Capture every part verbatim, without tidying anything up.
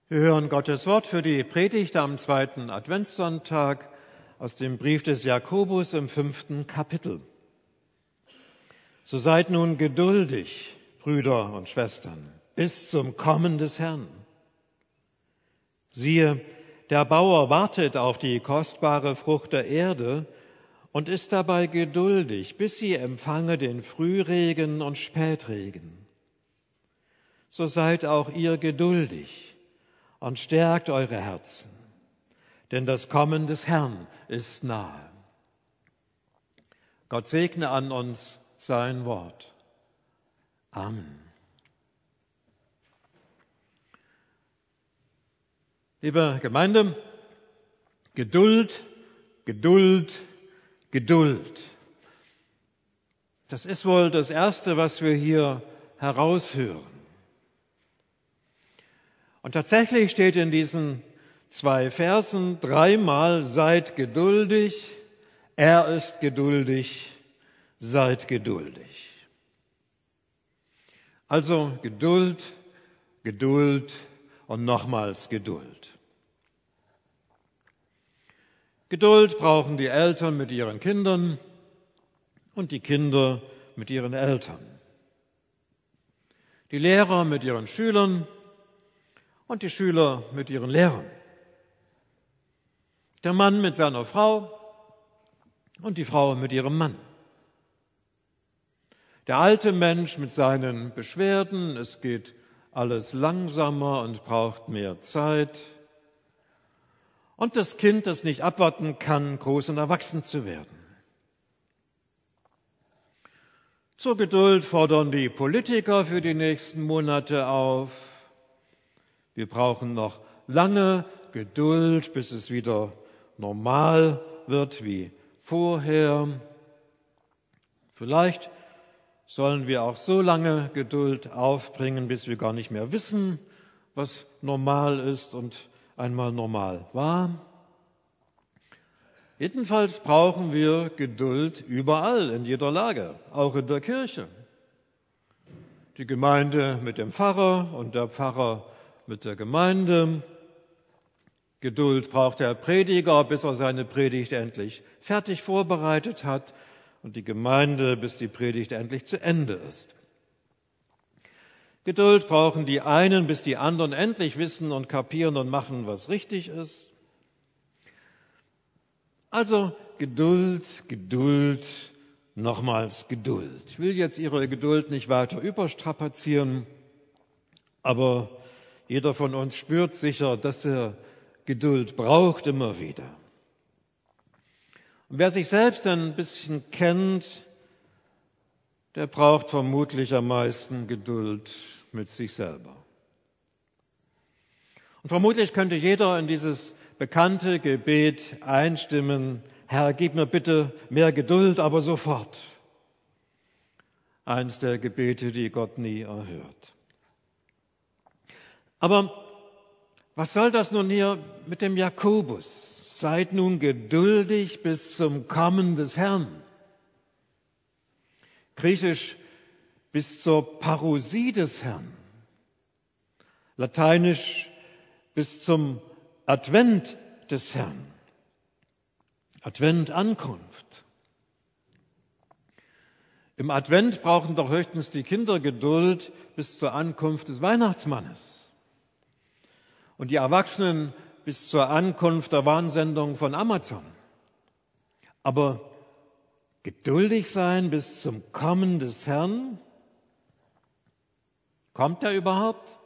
Wir hören Gottes Wort für die Predigt am zweiten Adventssonntag aus dem Brief des Jakobus im fünften Kapitel. So seid nun geduldig, Brüder und Schwestern, bis zum Kommen des Herrn. Siehe, der Bauer wartet auf die kostbare Frucht der Erde und ist dabei geduldig, bis sie empfange den Frühregen und Spätregen. So seid auch ihr geduldig und stärkt eure Herzen, denn das Kommen des Herrn ist nahe. Gott segne an uns sein Wort. Amen. Liebe Gemeinde, Geduld, Geduld, Geduld. Das ist wohl das Erste, was wir hier heraushören. Und tatsächlich steht in diesen zwei Versen dreimal: Seid geduldig, er ist geduldig, seid geduldig. Also Geduld, Geduld und nochmals Geduld. Geduld brauchen die Eltern mit ihren Kindern und die Kinder mit ihren Eltern. Die Lehrer mit ihren Schülern und die Schüler mit ihren Lehrern. Der Mann mit seiner Frau und die Frau mit ihrem Mann. Der alte Mensch mit seinen Beschwerden, es geht alles langsamer und braucht mehr Zeit. Und das Kind, das nicht abwarten kann, groß und erwachsen zu werden. Zur Geduld fordern die Politiker für die nächsten Monate auf. Wir brauchen noch lange Geduld, bis es wieder normal wird wie vorher. Vielleicht sollen wir auch so lange Geduld aufbringen, bis wir gar nicht mehr wissen, was normal ist und einmal normal war. Jedenfalls brauchen wir Geduld überall, in jeder Lage, auch in der Kirche. Die Gemeinde mit dem Pfarrer und der Pfarrer mit der Gemeinde. Geduld braucht der Prediger, bis er seine Predigt endlich fertig vorbereitet hat, und die Gemeinde, bis die Predigt endlich zu Ende ist. Geduld brauchen die einen, bis die anderen endlich wissen und kapieren und machen, was richtig ist. Also Geduld, Geduld, nochmals Geduld. Ich will jetzt Ihre Geduld nicht weiter überstrapazieren, aber jeder von uns spürt sicher, dass er Geduld braucht immer wieder. Und wer sich selbst ein bisschen kennt, der braucht vermutlich am meisten Geduld mit sich selber. Und vermutlich könnte jeder in dieses bekannte Gebet einstimmen: Herr, gib mir bitte mehr Geduld, aber sofort. Eins der Gebete, die Gott nie erhört. Aber was soll das nun hier mit dem Jakobus? Seid nun geduldig bis zum Kommen des Herrn. Griechisch bis zur Parousie des Herrn. Lateinisch bis zum Advent des Herrn. Advent, Ankunft. Im Advent brauchen doch höchstens die Kinder Geduld bis zur Ankunft des Weihnachtsmannes. Und die Erwachsenen bis zur Ankunft der Warnsendung von Amazon. Aber geduldig sein bis zum Kommen des Herrn? Kommt er überhaupt?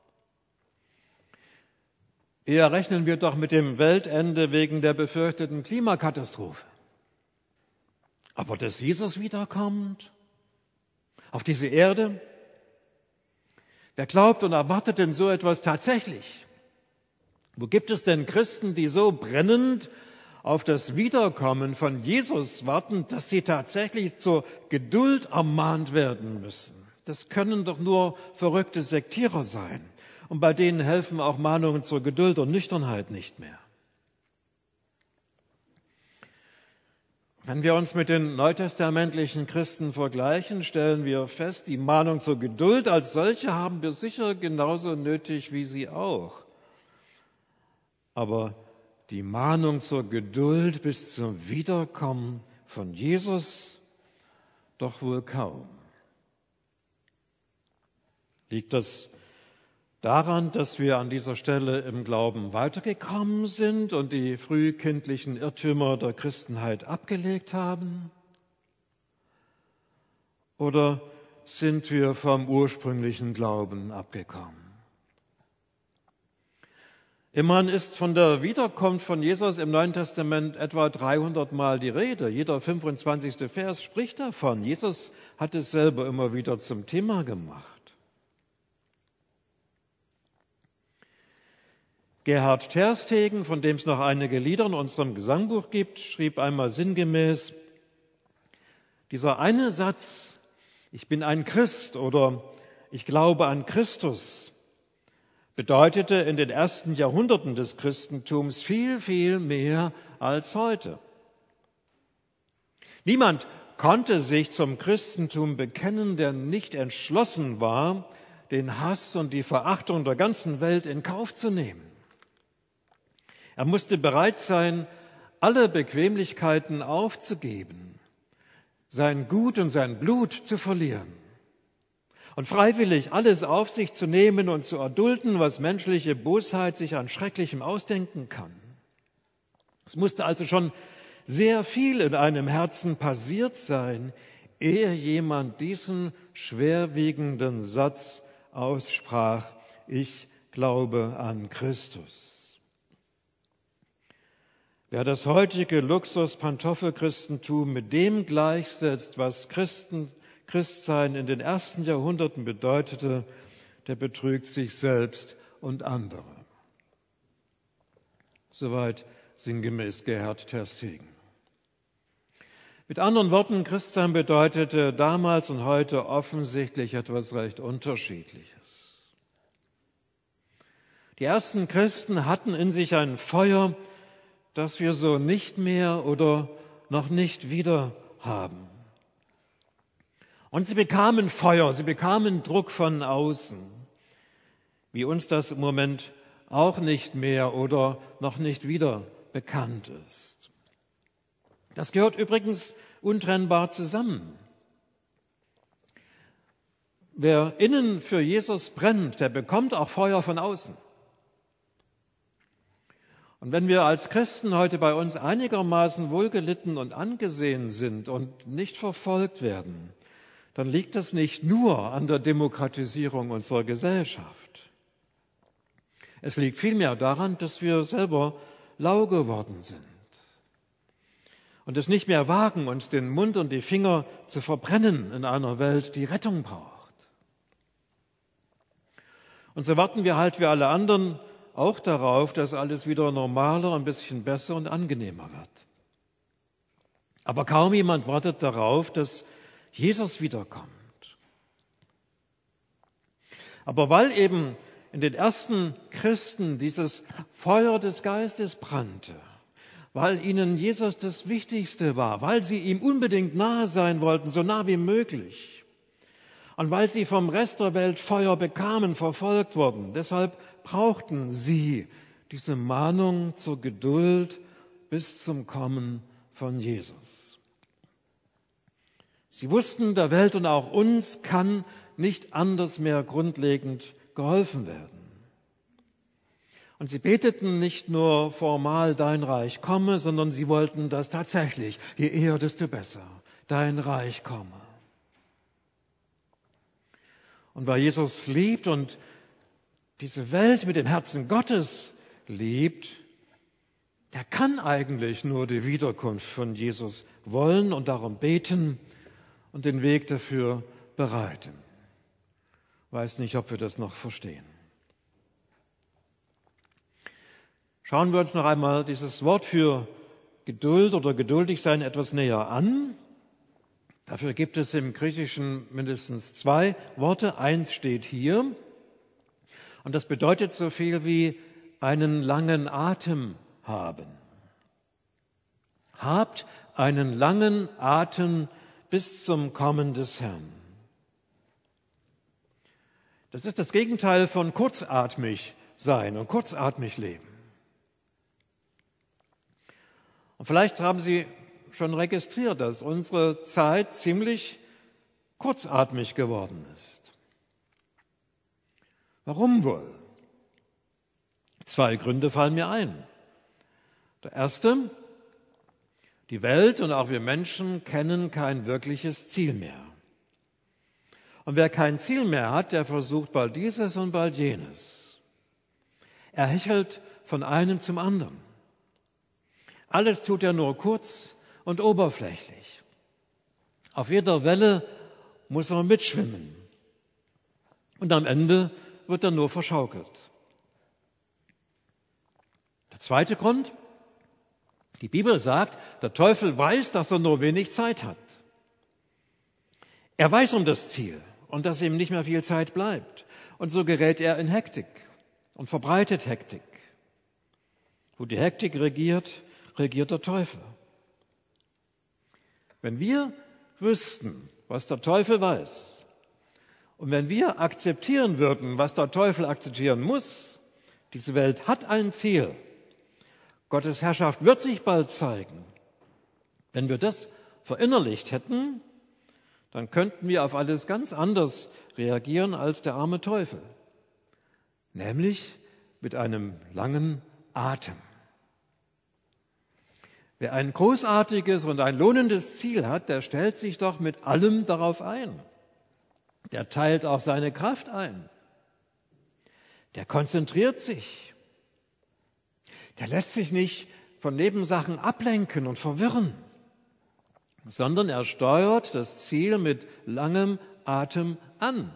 Eher rechnen wir doch mit dem Weltende wegen der befürchteten Klimakatastrophe. Aber dass Jesus wiederkommt auf diese Erde? Wer glaubt und erwartet denn so etwas tatsächlich? Wo gibt es denn Christen, die so brennend auf das Wiederkommen von Jesus warten, dass sie tatsächlich zur Geduld ermahnt werden müssen? Das können doch nur verrückte Sektierer sein. Und bei denen helfen auch Mahnungen zur Geduld und Nüchternheit nicht mehr. Wenn wir uns mit den neutestamentlichen Christen vergleichen, stellen wir fest, die Mahnung zur Geduld als solche haben wir sicher genauso nötig wie sie auch. aber die Mahnung zur Geduld bis zum Wiederkommen von Jesus doch wohl kaum. Liegt das daran, dass wir an dieser Stelle im Glauben weitergekommen sind und die frühkindlichen Irrtümer der Christenheit abgelegt haben? Oder sind wir vom ursprünglichen Glauben abgekommen? Immerhin ist von der Wiederkunft von Jesus im Neuen Testament etwa dreihundert Mal die Rede. Jeder fünfundzwanzigste Vers spricht davon. Jesus hat es selber immer wieder zum Thema gemacht. Gerhard Terstegen, von dem es noch einige Lieder in unserem Gesangbuch gibt, schrieb einmal sinngemäß: Dieser eine Satz, ich bin ein Christ oder ich glaube an Christus, bedeutete in den ersten Jahrhunderten des Christentums viel, viel mehr als heute. Niemand konnte sich zum Christentum bekennen, der nicht entschlossen war, den Hass und die Verachtung der ganzen Welt in Kauf zu nehmen. Er musste bereit sein, alle Bequemlichkeiten aufzugeben, sein Gut und sein Blut zu verlieren und freiwillig alles auf sich zu nehmen und zu erdulden, was menschliche Bosheit sich an Schrecklichem ausdenken kann. Es musste also schon sehr viel in einem Herzen passiert sein, ehe jemand diesen schwerwiegenden Satz aussprach: Ich glaube an Christus. Wer das heutige Luxus-Pantoffelchristentum mit dem gleichsetzt, was Christen, Christsein in den ersten Jahrhunderten bedeutete, der betrügt sich selbst und andere. Soweit sinngemäß Gerhard Terstegen. Mit anderen Worten, Christsein bedeutete damals und heute offensichtlich etwas recht Unterschiedliches. Die ersten Christen hatten in sich ein Feuer, das wir so nicht mehr oder noch nicht wieder haben. Und sie bekamen Feuer, sie bekamen Druck von außen, wie uns das im Moment auch nicht mehr oder noch nicht wieder bekannt ist. Das gehört übrigens untrennbar zusammen. Wer innen für Jesus brennt, der bekommt auch Feuer von außen. Und wenn wir als Christen heute bei uns einigermaßen wohlgelitten und angesehen sind und nicht verfolgt werden, dann liegt das nicht nur an der Demokratisierung unserer Gesellschaft. Es liegt vielmehr daran, dass wir selber lau geworden sind und es nicht mehr wagen, uns den Mund und die Finger zu verbrennen in einer Welt, die Rettung braucht. Und so warten wir halt wie alle anderen auch darauf, dass alles wieder normaler, ein bisschen besser und angenehmer wird. Aber kaum jemand wartet darauf, dass Jesus wiederkommt. Aber weil eben in den ersten Christen dieses Feuer des Geistes brannte, weil ihnen Jesus das Wichtigste war, weil sie ihm unbedingt nahe sein wollten, so nah wie möglich, und weil sie vom Rest der Welt Feuer bekamen, verfolgt wurden, deshalb brauchten sie diese Mahnung zur Geduld bis zum Kommen von Jesus. Sie wussten, der Welt und auch uns kann nicht anders mehr grundlegend geholfen werden. Und sie beteten nicht nur formal, dein Reich komme, sondern sie wollten das tatsächlich, je eher, desto besser, dein Reich komme. Und weil Jesus liebt und diese Welt mit dem Herzen Gottes liebt, der kann eigentlich nur die Wiederkunft von Jesus wollen und darum beten und den Weg dafür bereiten. Weiß nicht, ob wir das noch verstehen. Schauen wir uns noch einmal dieses Wort für Geduld oder geduldig sein etwas näher an. Dafür gibt es im Griechischen mindestens zwei Worte. Eins steht hier und das bedeutet so viel wie einen langen Atem haben. Habt einen langen Atem bis zum Kommen des Herrn. Das ist das Gegenteil von kurzatmig sein und kurzatmig leben. Und vielleicht haben Sie schon registriert, dass unsere Zeit ziemlich kurzatmig geworden ist. Warum wohl? Zwei Gründe fallen mir ein. Der erste: Die Welt und auch wir Menschen kennen kein wirkliches Ziel mehr. Und wer kein Ziel mehr hat, der versucht bald dieses und bald jenes. Er hechelt von einem zum anderen. Alles tut er nur kurz und oberflächlich. Auf jeder Welle muss er mitschwimmen. Und am Ende wird er nur verschaukelt. Der zweite Grund: Die Bibel sagt, der Teufel weiß, dass er nur wenig Zeit hat. Er weiß um das Ziel und dass ihm nicht mehr viel Zeit bleibt. Und so gerät er in Hektik und verbreitet Hektik. Wo die Hektik regiert, regiert der Teufel. Wenn wir wüssten, was der Teufel weiß, und wenn wir akzeptieren würden, was der Teufel akzeptieren muss, diese Welt hat ein Ziel. Gottes Herrschaft wird sich bald zeigen. Wenn wir das verinnerlicht hätten, dann könnten wir auf alles ganz anders reagieren als der arme Teufel. Nämlich mit einem langen Atem. Wer ein großartiges und ein lohnendes Ziel hat, der stellt sich doch mit allem darauf ein. Der teilt auch seine Kraft ein. Der konzentriert sich. Der lässt sich nicht von Nebensachen ablenken und verwirren, sondern er steuert das Ziel mit langem Atem an.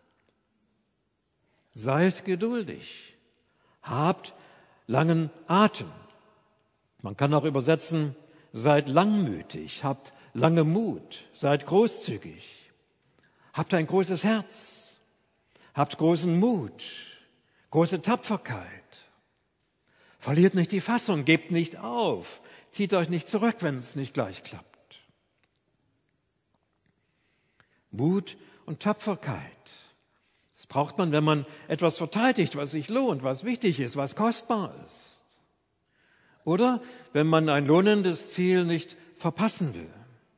Seid geduldig, habt langen Atem. Man kann auch übersetzen, seid langmütig, habt lange Mut, seid großzügig, habt ein großes Herz, habt großen Mut, große Tapferkeit. Verliert nicht die Fassung, gebt nicht auf, zieht euch nicht zurück, wenn es nicht gleich klappt. Mut und Tapferkeit, das braucht man, wenn man etwas verteidigt, was sich lohnt, was wichtig ist, was kostbar ist. Oder wenn man ein lohnendes Ziel nicht verpassen will.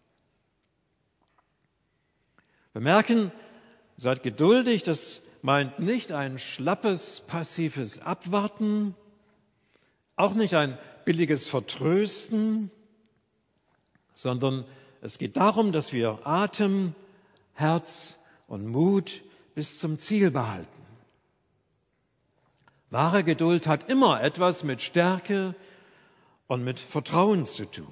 Wir merken, seid geduldig, das meint nicht ein schlappes, passives Abwarten, auch nicht ein billiges Vertrösten, sondern es geht darum, dass wir Atem, Herz und Mut bis zum Ziel behalten. Wahre Geduld hat immer etwas mit Stärke und mit Vertrauen zu tun.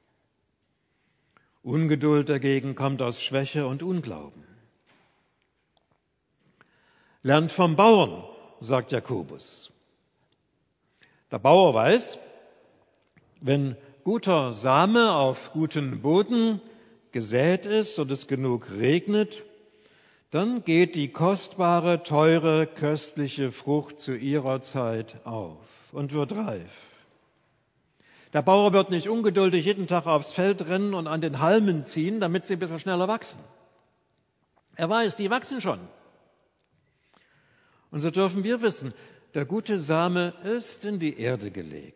Ungeduld dagegen kommt aus Schwäche und Unglauben. Lernt vom Bauern, sagt Jakobus. Der Bauer weiß, wenn guter Same auf guten Boden gesät ist und es genug regnet, dann geht die kostbare, teure, köstliche Frucht zu ihrer Zeit auf und wird reif. Der Bauer wird nicht ungeduldig jeden Tag aufs Feld rennen und an den Halmen ziehen, damit sie ein bisschen schneller wachsen. Er weiß, die wachsen schon. Und so dürfen wir wissen, der gute Same ist in die Erde gelegt.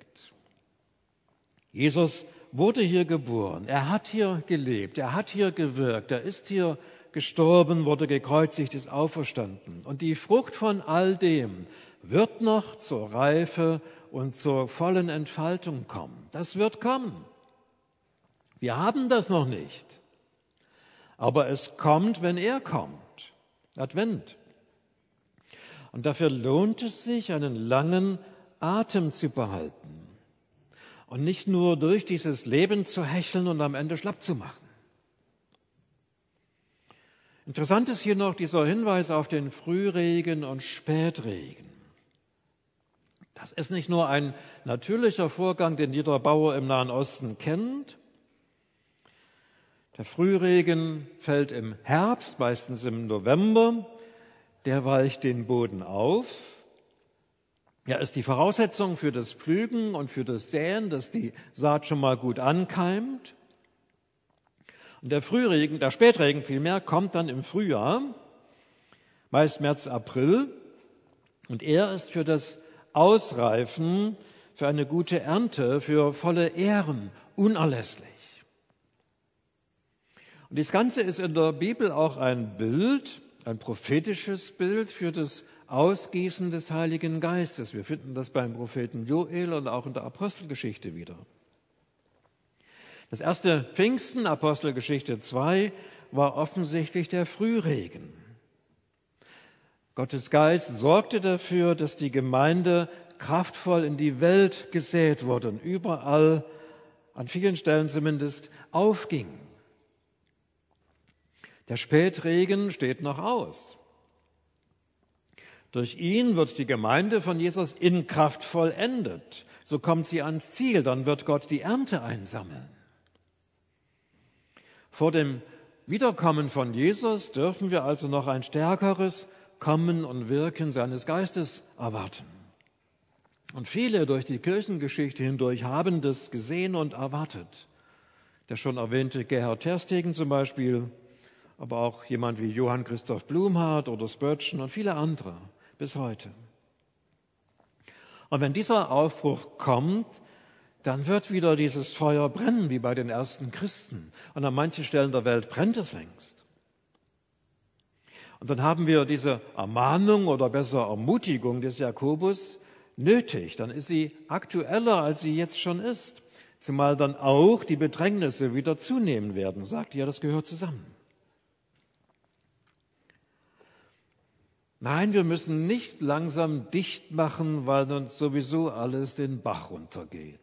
Jesus wurde hier geboren, er hat hier gelebt, er hat hier gewirkt, er ist hier gestorben, wurde gekreuzigt, ist auferstanden. Und die Frucht von all dem wird noch zur Reife und zur vollen Entfaltung kommen. Das wird kommen. Wir haben das noch nicht. Aber es kommt, wenn er kommt. Advent. Und dafür lohnt es sich, einen langen Atem zu behalten und nicht nur durch dieses Leben zu hecheln und am Ende schlapp zu machen. Interessant ist hier noch dieser Hinweis auf den Frühregen und Spätregen. Das ist nicht nur ein natürlicher Vorgang, den jeder Bauer im Nahen Osten kennt. Der Frühregen fällt im Herbst, meistens im November. Der weicht den Boden auf. Er ist die Voraussetzung für das Pflügen und für das Säen, dass die Saat schon mal gut ankeimt. Und der Frühregen, der Spätregen vielmehr, kommt dann im Frühjahr, meist März, April. Und er ist für das Ausreifen, für eine gute Ernte, für volle Ähren unerlässlich. Und das Ganze ist in der Bibel auch ein Bild, ein prophetisches Bild für das Ausgießen des Heiligen Geistes. Wir finden das beim Propheten Joel und auch in der Apostelgeschichte wieder. Das erste Pfingsten, Apostelgeschichte zwei, war offensichtlich der Frühregen. Gottes Geist sorgte dafür, dass die Gemeinde kraftvoll in die Welt gesät wurde und überall, an vielen Stellen zumindest, aufging. Der Spätregen steht noch aus. Durch ihn wird die Gemeinde von Jesus in Kraft vollendet. So kommt sie ans Ziel, dann wird Gott die Ernte einsammeln. Vor dem Wiederkommen von Jesus dürfen wir also noch ein stärkeres Kommen und Wirken seines Geistes erwarten. Und viele durch die Kirchengeschichte hindurch haben das gesehen und erwartet. Der schon erwähnte Gerhard Terstegen zum Beispiel, aber auch jemand wie Johann Christoph Blumhardt oder Spurgeon und viele andere bis heute. Und wenn dieser Aufbruch kommt, dann wird wieder dieses Feuer brennen, wie bei den ersten Christen. Und an manchen Stellen der Welt brennt es längst. Und dann haben wir diese Ermahnung oder besser Ermutigung des Jakobus nötig. Dann ist sie aktueller, als sie jetzt schon ist. Zumal dann auch die Bedrängnisse wieder zunehmen werden, sagt ihr, das gehört zusammen. Nein, wir müssen nicht langsam dicht machen, weil uns sowieso alles den Bach runtergeht.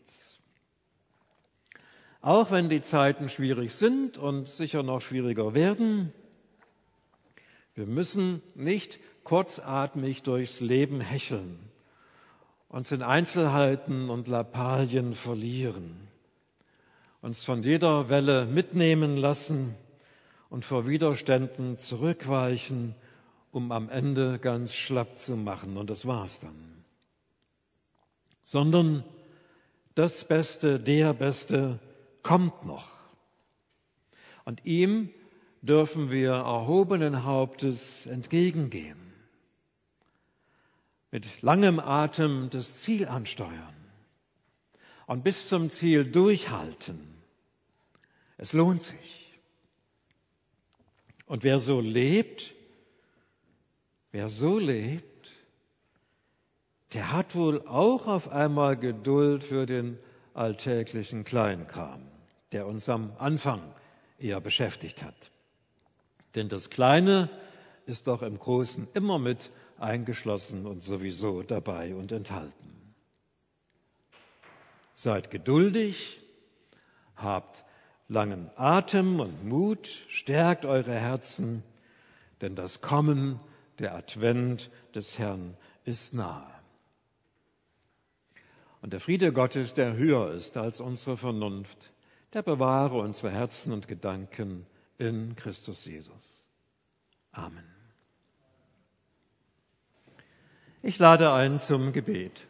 Auch wenn die Zeiten schwierig sind und sicher noch schwieriger werden, wir müssen nicht kurzatmig durchs Leben hecheln, uns in Einzelheiten und Lappalien verlieren, uns von jeder Welle mitnehmen lassen und vor Widerständen zurückweichen, um am Ende ganz schlapp zu machen. Und das war's dann. Sondern das Beste, der Beste kommt noch. Und ihm dürfen wir erhobenen Hauptes entgegengehen. Mit langem Atem das Ziel ansteuern und bis zum Ziel durchhalten. Es lohnt sich. Und wer so lebt, wer so lebt, der hat wohl auch auf einmal Geduld für den alltäglichen Kleinkram, der uns am Anfang eher beschäftigt hat. Denn das Kleine ist doch im Großen immer mit eingeschlossen und sowieso dabei und enthalten. Seid geduldig, habt langen Atem und Mut, stärkt eure Herzen, denn das Kommen, der Advent des Herrn ist nahe. Und der Friede Gottes, der höher ist als unsere Vernunft, der bewahre unsere Herzen und Gedanken in Christus Jesus. Amen. Ich lade ein zum Gebet.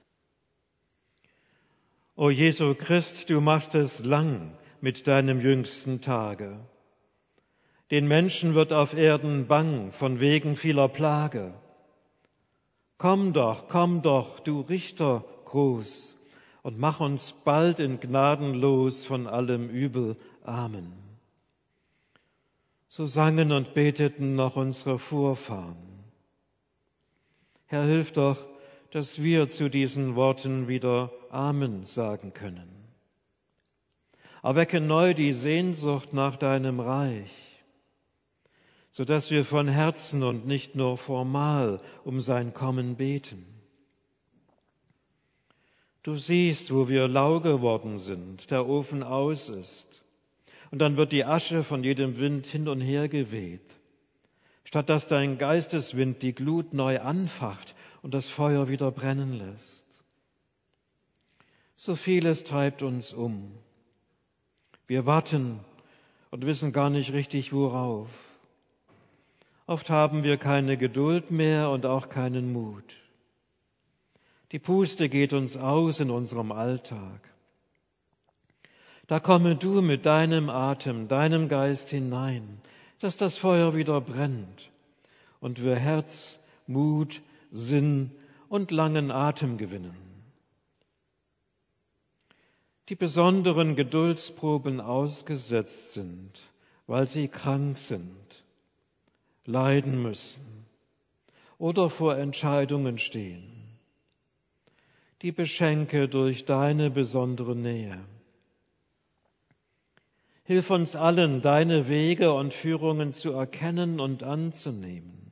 O Jesu Christ, du machst es lang mit deinem jüngsten Tage. Den Menschen wird auf Erden bang von wegen vieler Plage. Komm doch, komm doch, du Richter groß, und mach uns bald in Gnaden los von allem Übel. Amen. So sangen und beteten noch unsere Vorfahren. Herr, hilf doch, dass wir zu diesen Worten wieder Amen sagen können. Erwecke neu die Sehnsucht nach deinem Reich, sodass wir von Herzen und nicht nur formal um sein Kommen beten. Du siehst, wo wir lau geworden sind, der Ofen aus ist, und dann wird die Asche von jedem Wind hin und her geweht, statt dass dein Geisteswind die Glut neu anfacht und das Feuer wieder brennen lässt. So vieles treibt uns um. Wir warten und wissen gar nicht richtig, worauf. Oft haben wir keine Geduld mehr und auch keinen Mut. Die Puste geht uns aus in unserem Alltag. Da komme du mit deinem Atem, deinem Geist hinein, dass das Feuer wieder brennt und wir Herz, Mut, Sinn und langen Atem gewinnen. die besonderen Geduldsproben ausgesetzt sind, weil sie krank sind, leiden müssen oder vor Entscheidungen stehen. Die beschenke durch deine besondere Nähe. Hilf uns allen, deine Wege und Führungen zu erkennen und anzunehmen.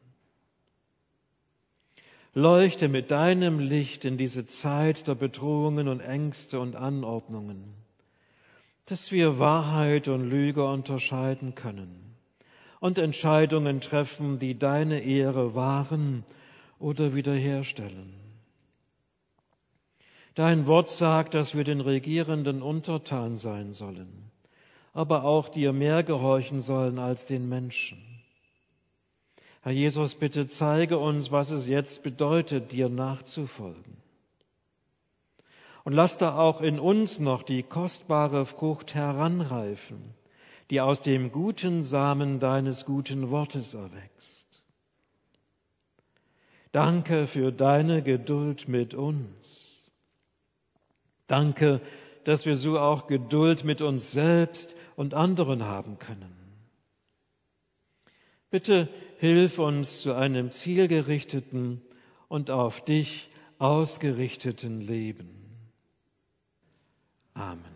Leuchte mit deinem Licht in diese Zeit der Bedrohungen und Ängste und Anordnungen, dass wir Wahrheit und Lüge unterscheiden können und Entscheidungen treffen, die deine Ehre wahren oder wiederherstellen. Dein Wort sagt, dass wir den Regierenden untertan sein sollen, aber auch dir mehr gehorchen sollen als den Menschen. Herr Jesus, bitte zeige uns, was es jetzt bedeutet, dir nachzufolgen. Und lass da auch in uns noch die kostbare Frucht heranreifen, die aus dem guten Samen deines guten Wortes erwächst. Danke für deine Geduld mit uns. Danke, dass wir so auch Geduld mit uns selbst und anderen haben können. Bitte hilf uns zu einem zielgerichteten und auf dich ausgerichteten Leben. Amen.